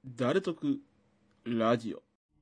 誰得ラジオ。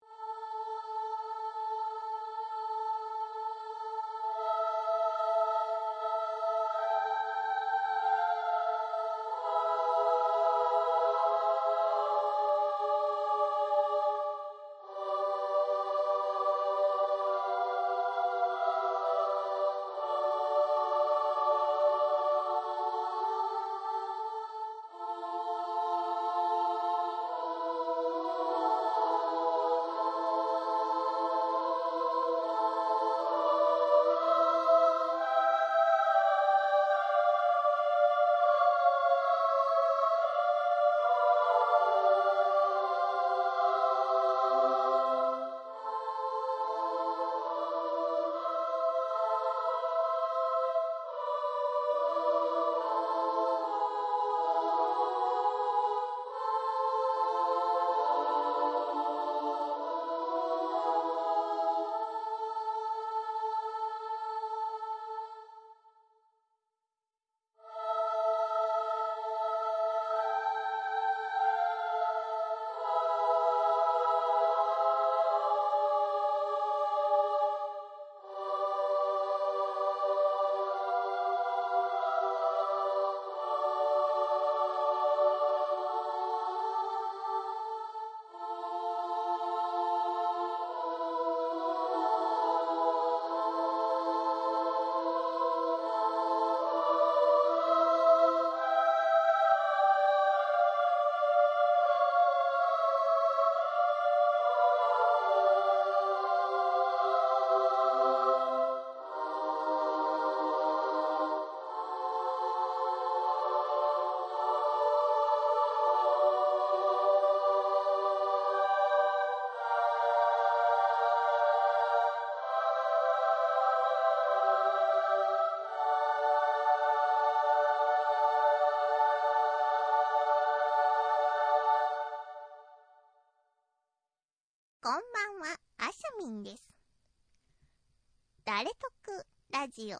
こんばんは、あしゃみんです。誰得ラジオ。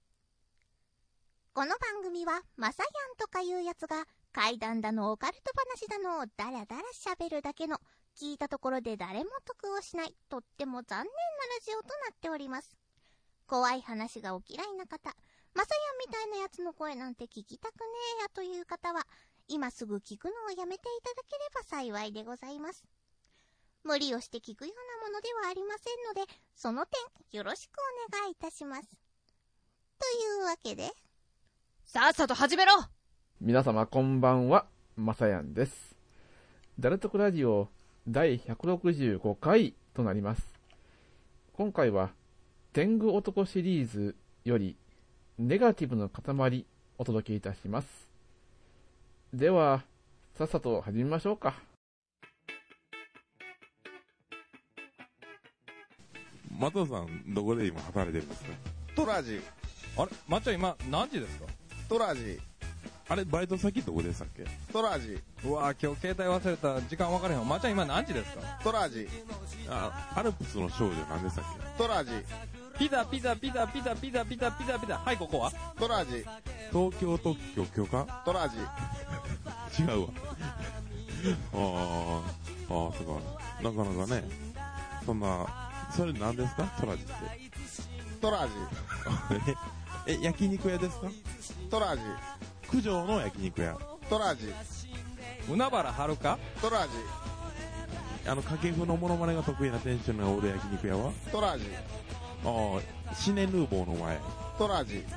この番組はまさやんとかいうやつが怪談だのオカルト話だのをだらだら喋るだけの、聞いたところで誰も得をしないとっても残念なラジオとなっております。怖い話がお嫌いな方、まさやんみたいなやつの声なんて聞きたくねえやという方は、今すぐ聞くのをやめていただければ幸いでございます。無理をして聞くようなものではありませんので、その点よろしくお願いいたします。というわけで、 さっさと始めろ。 皆様こんばんは、まさやんです。誰得ラジオ第165回となります。今回は天狗男シリーズよりネガティブの塊お届けいたします。ではさっさと始めましょうか。 松尾さん、どこで今働いてるんですか？ トラジ。 あれ、まっちゃん今何時ですか？ トラジ。 あれ、バイト先どこでしたっけ？ トラジ。 うわぁ、今日携帯忘れた。時間分かれへん。まっちゃん今何時ですか？ トラジ。 アルプスの少女何でしたっトラジ。 ピザピザピザピザピザピザピザピザ。はい、ここはトラジ。 け？東京特許許可？ トラジ。 違うわ。そうか。なかなかね、それ何ですか？トラジって。 トラジ。 焼肉屋ですか？ トラジ。 九条の焼肉屋。 トラジ。 海原はるか？ トラジ。 掛布のモノマネが得意な店主のおる焼肉屋は？ トラジ。 シネヌーボーの前。 トラジ。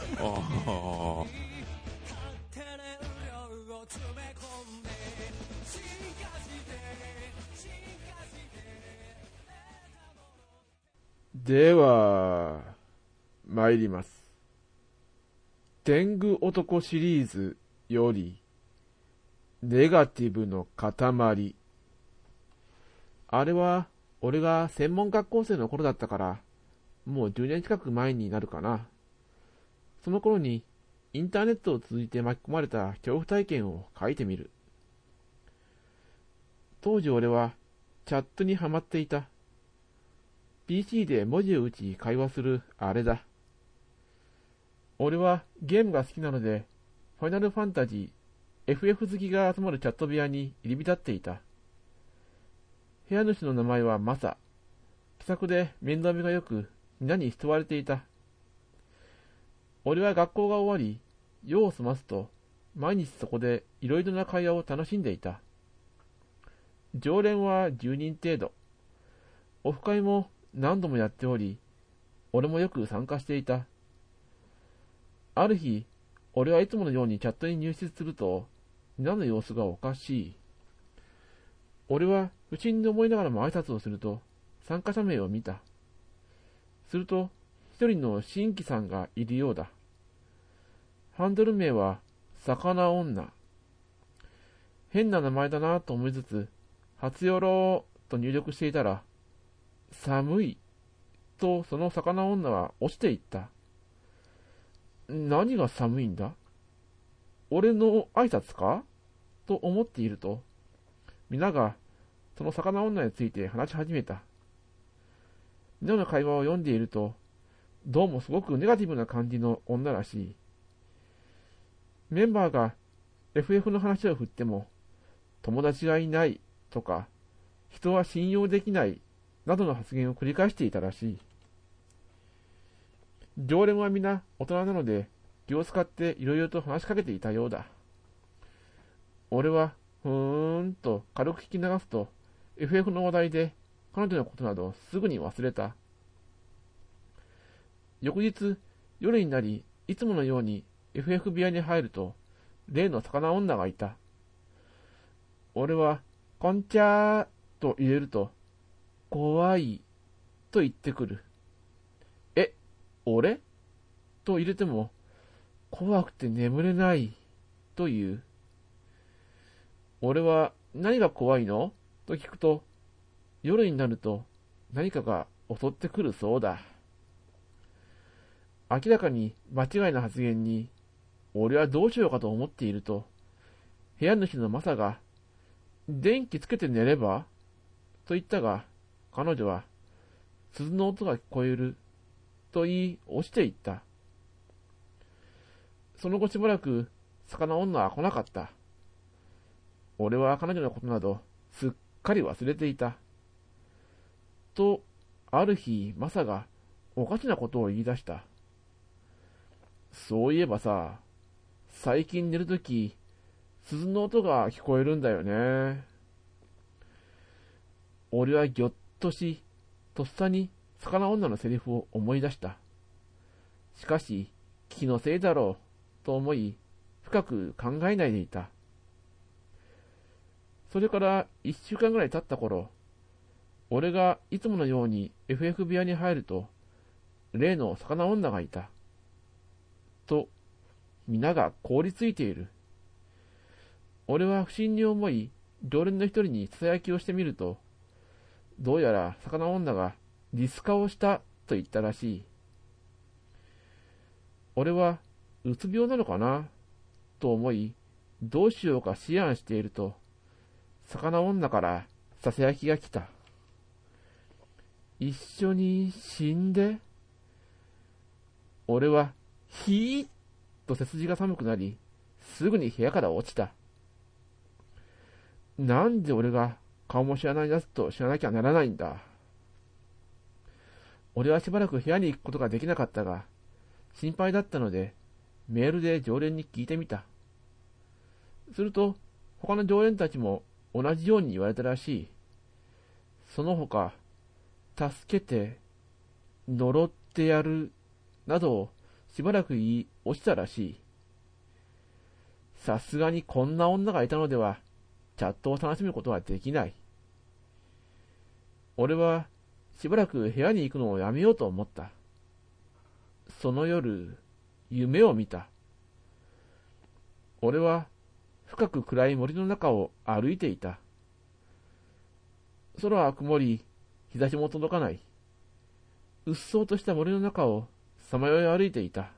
では参ります。天狗男シリーズよりネガティブの塊。あれは俺が専門学校生の頃だったから、もう10年近く前になるかな。その頃にインターネットを通じて巻き込まれた恐怖体験を書いてみる。当時俺はチャットにハマっていた。PC で文字を打ち会話するあれだ。俺はゲームが好きなので、ファイナルファンタジー、FF 好きが集まるチャット部屋に入り浸っていた。 部屋主の名前はマサ。気さくで面倒見がよく、皆に慕われていた。俺は学校が終わり、用を済ますと、毎日そこでいろいろな会話を楽しんでいた。常連は10人程度。オフ会も何度もやっており、俺もよく参加していた。ある日、俺はいつものようにチャットに入室すると、皆の様子がおかしい。俺は不審に思いながらも挨拶をすると、参加者名を見た。すると、一人の新規さんがいるようだ。ハンドル名は、魚女。変な名前だなと思いつつ、初よろと入力していたら、寒いとその魚女は落ちていった。何が寒いんだ？俺の挨拶かと思っていると、皆がその魚女について話し始めた。皆の会話を読んでいると、どうもすごくネガティブな感じの女らしい。メンバーが FF の話を振っても、友達がいないとか、人は信用できないなどの発言を繰り返していたらしい。常連は皆大人なので、気を使っていろいろと話しかけていたようだ。俺は、ふーんと軽く聞き流すと、FF の話題で彼女のことなどすぐに忘れた。翌日、夜になり、いつものように FF 部屋に入ると、例の魚女がいた。俺は、こんちゃーと入れると、怖いと言ってくる。俺と入れても、怖くて眠れないと言う。俺は何が怖いのと聞くと、夜になると何かが襲ってくるそうだ。明らかに間違いな発言に、俺はどうしようかと思っていると、部屋主のマサが、電気つけて寝ればと言ったが、彼女は、鈴の音が聞こえると言い、落ちていった。その後しばらく、魚女は来なかった。俺は彼女のことなど、すっかり忘れていた。と、ある日、マサが、おかしなことを言い出した。そういえばさ、最近寝るとき、鈴の音が聞こえるんだよね。俺はぎょっとし、とっさに魚女のセリフを思い出した。しかし、気のせいだろう、と思い、深く考えないでいた。それから1週間ぐらい経った頃、俺がいつものように FF 部屋に入ると、例の魚女がいた。と、皆が凍りついている。俺は不審に思い、常連の一人に囁きをしてみると、どうやら魚女がリス化をしたと言ったらしい。俺はうつ病なのかなと思い、どうしようか思案していると、魚女から囁きが来た。一緒に死んで。俺はひーっと背筋が寒くなり、すぐに部屋から落ちた。なんで俺が顔も知らないやつと知らなきゃならないんだ。俺はしばらく部屋に行くことができなかったが、心配だったので、メールで常連に聞いてみた。すると、他の常連たちも同じように言われたらしい。その他、助けて、呪ってやる、などをしばらく言い落ちたらしい。さすがにこんな女がいたのでは、チャットを楽しむことはできない。俺はしばらく部屋に行くのをやめようと思った。その夜、夢を見た。俺は深く暗い森の中を歩いていた。空は曇り、日差しも届かない。うっそうとした森の中をさまよい歩いていた。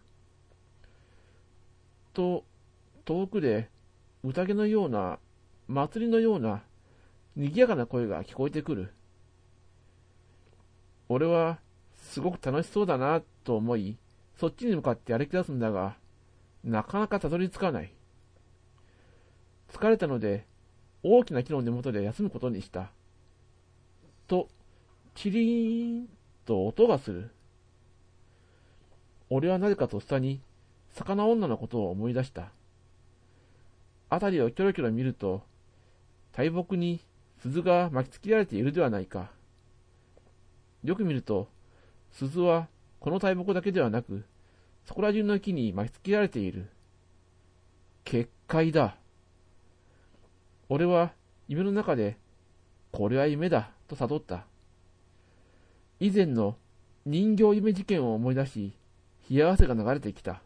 と、遠くで宴のような、祭りのような、賑やかな声が聞こえてくる。俺は、すごく楽しそうだな、と思い、そっちに向かって歩き出すんだが、なかなかたどり着かない。疲れたので、大きな木の根元で休むことにした。 と、チリーンと音がする。俺はなぜかとっさに、魚女のことを思い出した。あたりをキョロキョロ見ると、大木に鈴が巻きつけられているではないか。よく見ると、鈴はこの大木だけではなく、そこら中の木に巻きつけられている。結界だ。俺は夢の中で、これは夢だ、と悟った。以前の人形夢事件を思い出し、冷や汗が流れてきた。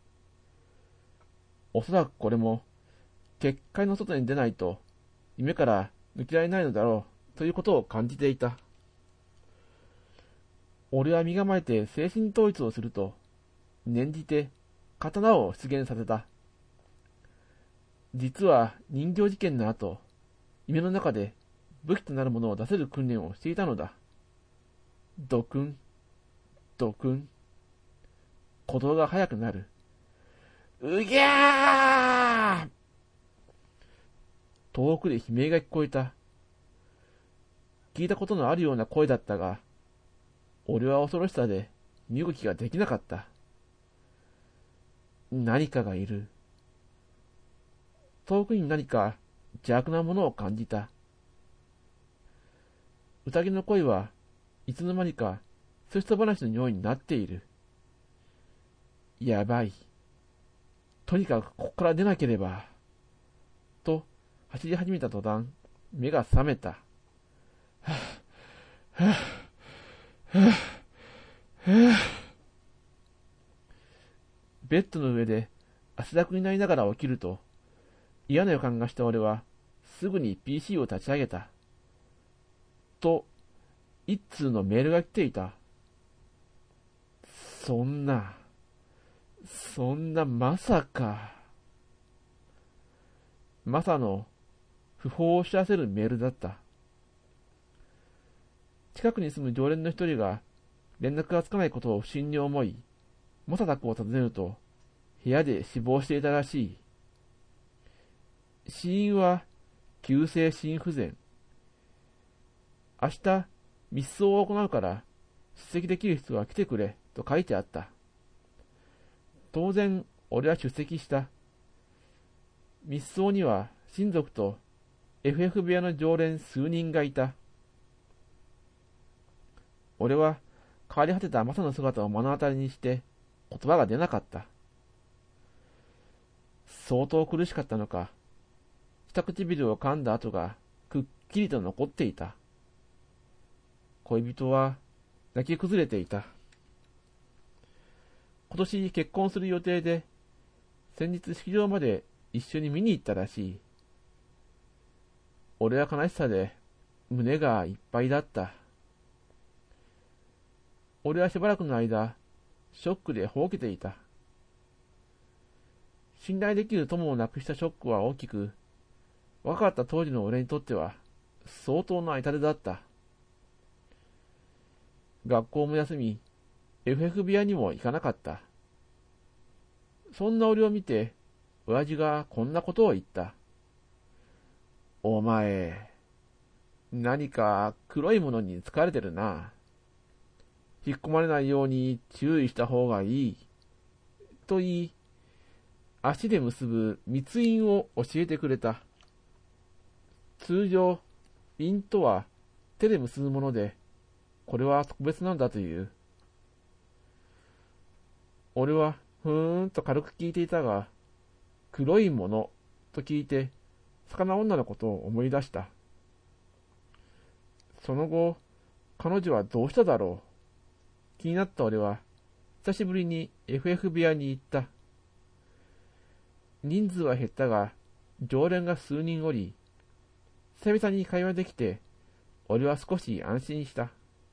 おそらくこれも、結界の外に出ないと、夢から抜けられないのだろう、ということを感じていた。俺は身構えて精神統一をすると、念じて刀を出現させた。実は人形事件の後、夢の中で武器となるものを出せる訓練をしていたのだ。ドクン、ドクン。鼓動が速くなる。うぎゃー！遠くで悲鳴が聞こえた。聞いたことのあるような声だったが、俺は恐ろしさで身動きができなかった。何かがいる。遠くに何か邪悪なものを感じた。宴の声はいつの間にかそしと話のようになっている。やばい。とにかくここから出なければ。と走り始めた途端、目が覚めた。はぁ、はぁ、はぁ、はぁ。ベッドの上で汗だくになりながら起きると、嫌な予感がした俺は、すぐに PC を立ち上げた。と、一通のメールが来ていた。そんなまさか。マサの訃報を知らせるメールだった。近くに住む常連の一人が連絡がつかないことを不審に思い、マサ宅を訪ねると、部屋で死亡していたらしい。死因は急性心不全。明日、密葬を行うから出席できる人は来てくれと書いてあった。当然、俺は出席した。密葬には親族と FF 部屋の常連数人がいた。俺は変わり果てたマサの姿を目の当たりにして言葉が出なかった。相当苦しかったのか、下唇を噛んだ跡がくっきりと残っていた。恋人は泣き崩れていた。今年結婚する予定で、先日式場まで一緒に見に行ったらしい。俺は悲しさで胸がいっぱいだった。俺はしばらくの間、ショックでほうけていた。信頼できる友を亡くしたショックは大きく、若かった当時の俺にとっては相当な痛手だった。学校も休み、FF 部屋にも行かなかった。そんな俺を見て、親父がこんなことを言った。お前、何か黒いものに疲れてるな。引っ込まれないように注意した方がいい。と言い、足で結ぶ密印を教えてくれた。通常、印とは手で結ぶもので、これは特別なんだという。俺はふーんと軽く聞いていたが、黒いものと聞いて、魚女のことを思い出した。その後、彼女はどうしただろう。気になった俺は、久しぶりに FF 部屋に行った。人数は減ったが、常連が数人おり、久々に会話できて、俺は少し安心した。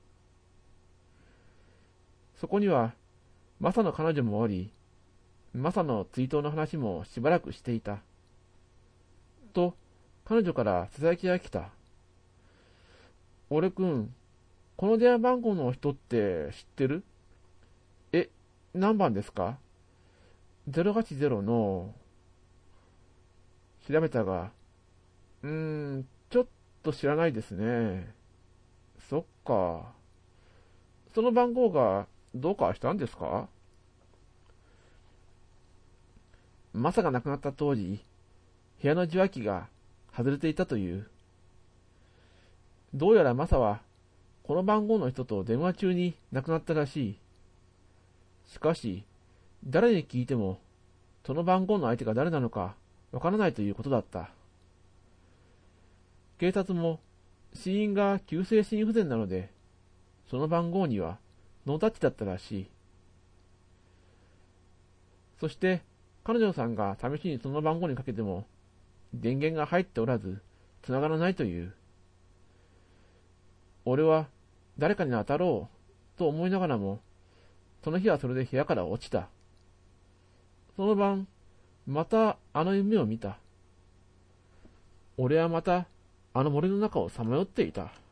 そこには、マサの彼女もおり、マサの追悼の話もしばらくしていた。と、彼女からささやきが来た。俺くん、この電話番号の人って知ってる？何番ですか？ 080 の、調べたが、ちょっと知らないですね。 か。その番号がどうかしたんですか？マサが亡くなった当時、部屋の受話器が外れていたという。どうやらマサは、この番号の人と電話中に亡くなったらしい。しかし、誰に聞いても、その番号の相手が誰なのかわからないということだった。警察も、死因が急性心不全なので、その番号にはノータッチだったらしい。そして、彼女さんが試しにその番号にかけても、電源が入っておらず、繋がらないという。俺は、誰かに当たろう、と思いながらも、その日はそれで部屋から落ちた。その晩、またあの夢を見た。俺はまた、あの森の中をさまよっていた。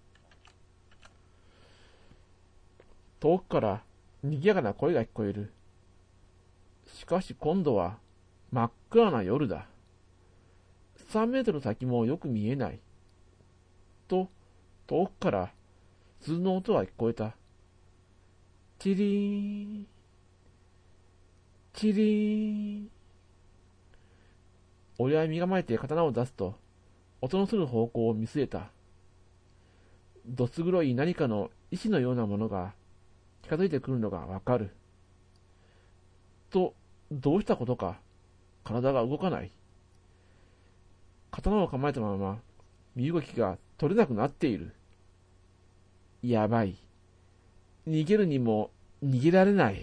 遠くから賑やかな声が聞こえる。しかし今度は真っ暗な夜だ。3メートル先もよく見えない。と、遠くから鈴の音が聞こえた。チリーン、チリーン。俺は身構えて刀を出すと、音のする方向を見据えた。どす黒い何かの石のようなものが近づいてくるのがわかる。と、どうしたことか、体が動かない。刀を構えたまま、身動きが取れなくなっている。やばい。逃げるにも逃げられない。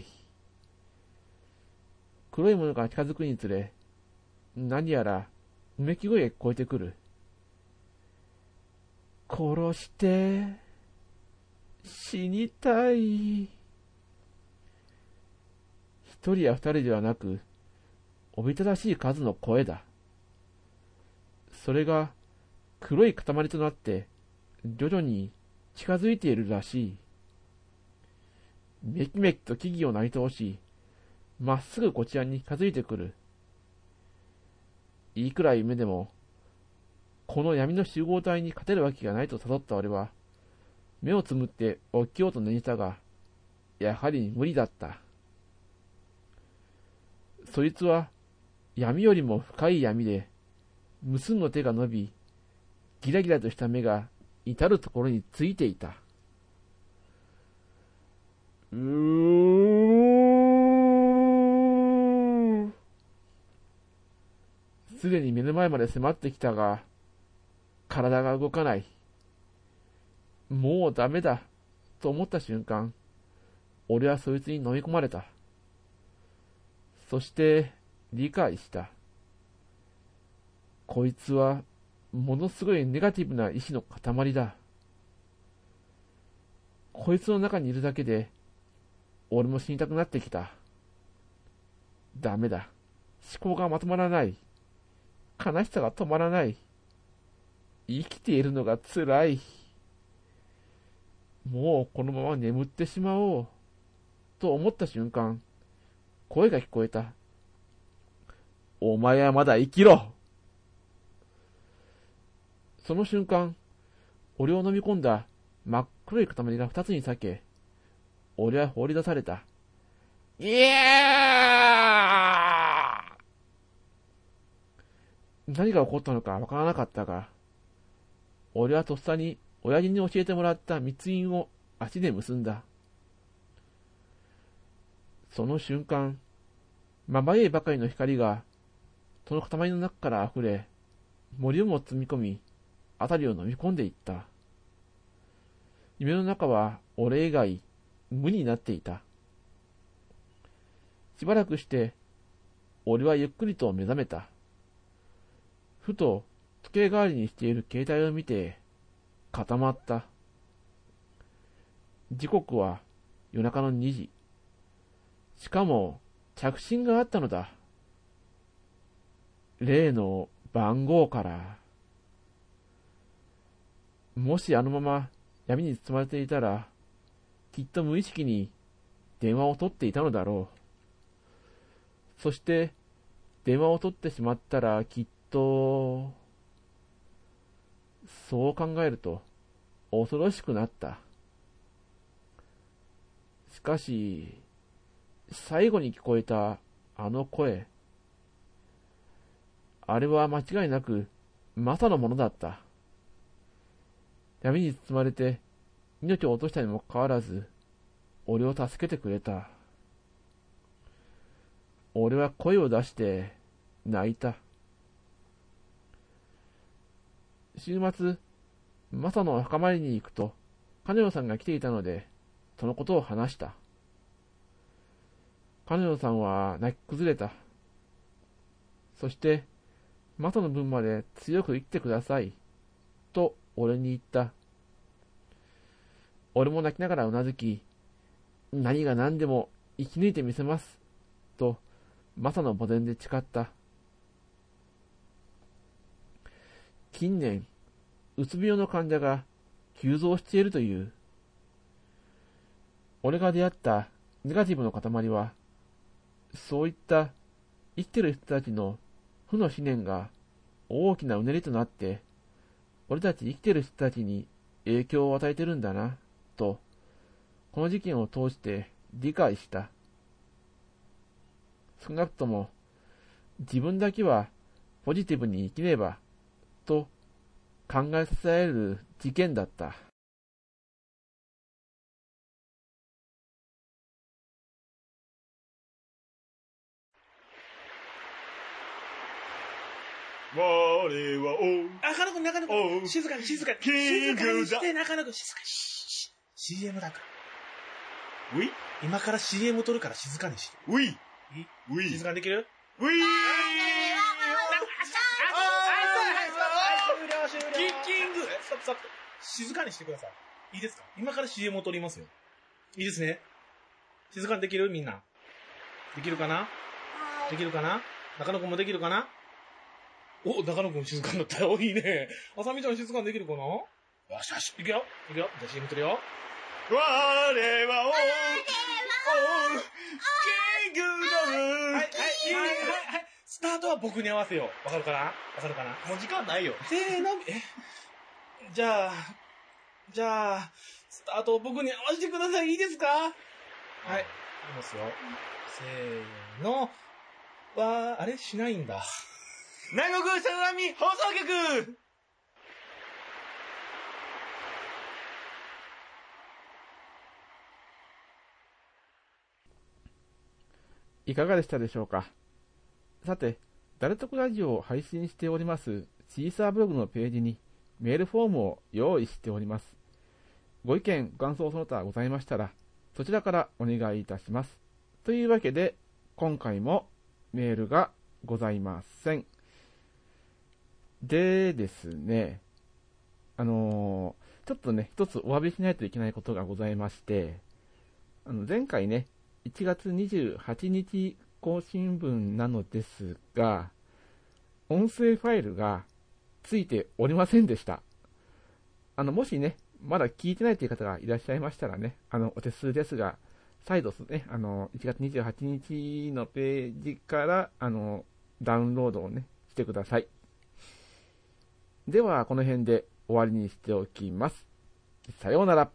黒いものが近づくにつれ、何やらうめき声が聞こえてくる。殺して、死にたい。一人や二人ではなく、おびただしい数の声だ。それが黒い塊となって徐々に近づいているらしい。めきめきと木々をなぎ通し、まっすぐこちらに近づいてくる。いくら夢でも、この闇の集合体に勝てるわけがないと悟った俺は、目をつむって起きようと念じたが、やはり無理だった。そいつは闇よりも深い闇で、無数の手が伸び、ギラギラとした目が至るところについていた。すでに目の前まで迫ってきたが、体が動かない。もうダメだ、と思った瞬間、俺はそいつに飲み込まれた。そして理解した。こいつはものすごいネガティブな意志の塊だ。こいつの中にいるだけで俺も死にたくなってきた。ダメだ。思考がまとまらない。悲しさが止まらない。生きているのが辛い。もうこのまま眠ってしまおう。と思った瞬間、声が聞こえた。お前はまだ生きろ。その瞬間、俺を飲み込んだ真っ黒い塊が二つに裂け、俺は放り出された。いやー！何が起こったのかわからなかったが、俺はとっさに親父に教えてもらった密印を足で結んだ。その瞬間、まばゆいばかりの光が、その塊の中から溢れ、森をも包み込み、あたりを飲み込んでいった。夢の中は俺以外、無になっていた。しばらくして、俺はゆっくりと目覚めた。ふと、時計代わりにしている携帯を見て、固まった。時刻は夜中の2時。しかも、着信があったのだ。例の番号から。もしあのまま闇に包まれていたら、きっと無意識に電話を取っていたのだろう。そして、電話を取ってしまったらきっと、そう考えると、 恐ろしくなった。しかし、最後に聞こえたあの声。あれは間違いなくマサのものだった。闇に包まれて命を落としたにもかかわらず、俺を助けてくれた。俺は声を出して泣いた。週末、マサの墓参りに行くと、金代さんが来ていたので、そのことを話した。金代さんは泣き崩れた。そして、マサの分まで強く生きてください、と俺に言った。俺も泣きながらうなずき、何が何でも生き抜いてみせます、とマサの墓前で誓った。近年、うつ病の患者が急増しているという。俺が出会ったネガティブの塊は、そういった生きてる人たちの負の思念が大きなうねりとなって、俺たち生きてる人たちに影響を与えてるんだな、と、この事件を通して理解した。少なくとも、自分だけはポジティブに生きれば、と考えさせられる事件だった。 我は中野くん、中野くん、静かに、静かに。静かにして、中野くん、静かに。CM だから。今から CM 撮るから静かにして。静かにできる？終了。キッキング。ストップ。静かにしてください。いいですか？今から CM を撮りますよ。いいですね。静かにできる？みんな。できるかな？できるかな？中野くんもできるかな？お、中野くん静かになったよ。いいね。あさみちゃん静かにできるかな？よしよし。いくよ。じゃあ CM 撮るよ。我はキングダム。はい。スタートは僕に合わせよう。わかるかな？もう時間ないよ。せーの。じゃあ、スタートを僕に合わせてください。いいですか？はい。いきますよ。せーの。あれしないんだ。南国さざみ放送局。 いかがでしたでしょうか。さて、誰とくラジオを配信しておりますシーサーブログのページにメールフォームを用意しております。ご意見、ご感想その他ございましたら、そちらからお願いいたします。というわけで、今回もメールがございません。でですね、ちょっとね、一つお詫びしないといけないことがございまして、前回ね、1月28日更新分なのですが、音声ファイルがついておりませんでした。もしね、まだ聞いてないという方がいらっしゃいましたらね、お手数ですが、再度ね、1月28日のページから、ダウンロードをね、してください。では、この辺で終わりにしておきます。さようなら。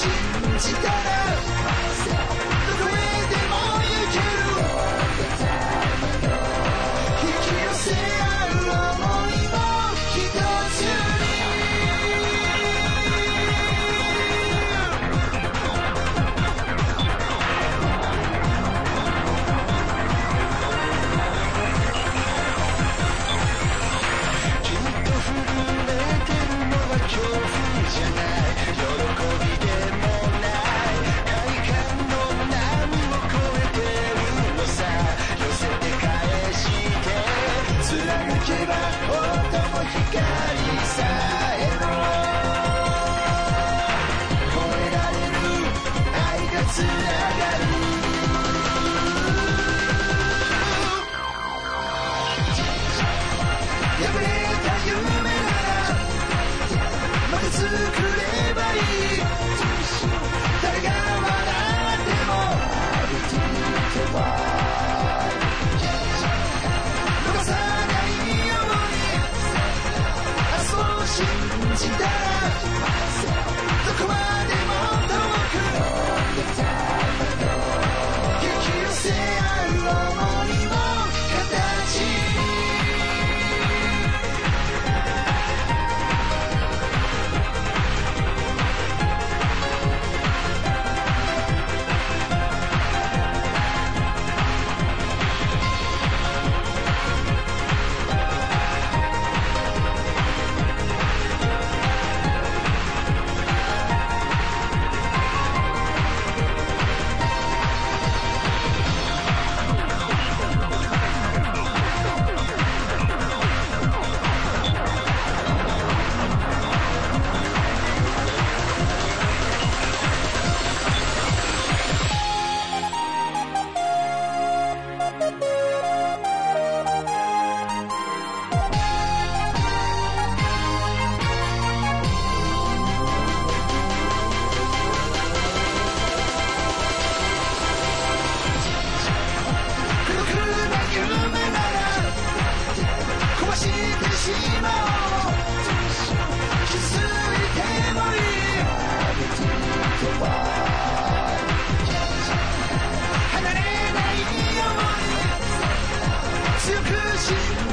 じたらどこへでも行ける引き寄せ合う想いも一つにきっと震えてるのは恐怖じゃない喜びでもない快感の波を越えてるのさ寄せて返して貫けば音も光さえも越えられる愛がつながる破れた夢ならまた作ればいい誰が笑っても逃さないように明日を信じたらどこまでも遠く引き寄せ合う想いを形に離れないように強く信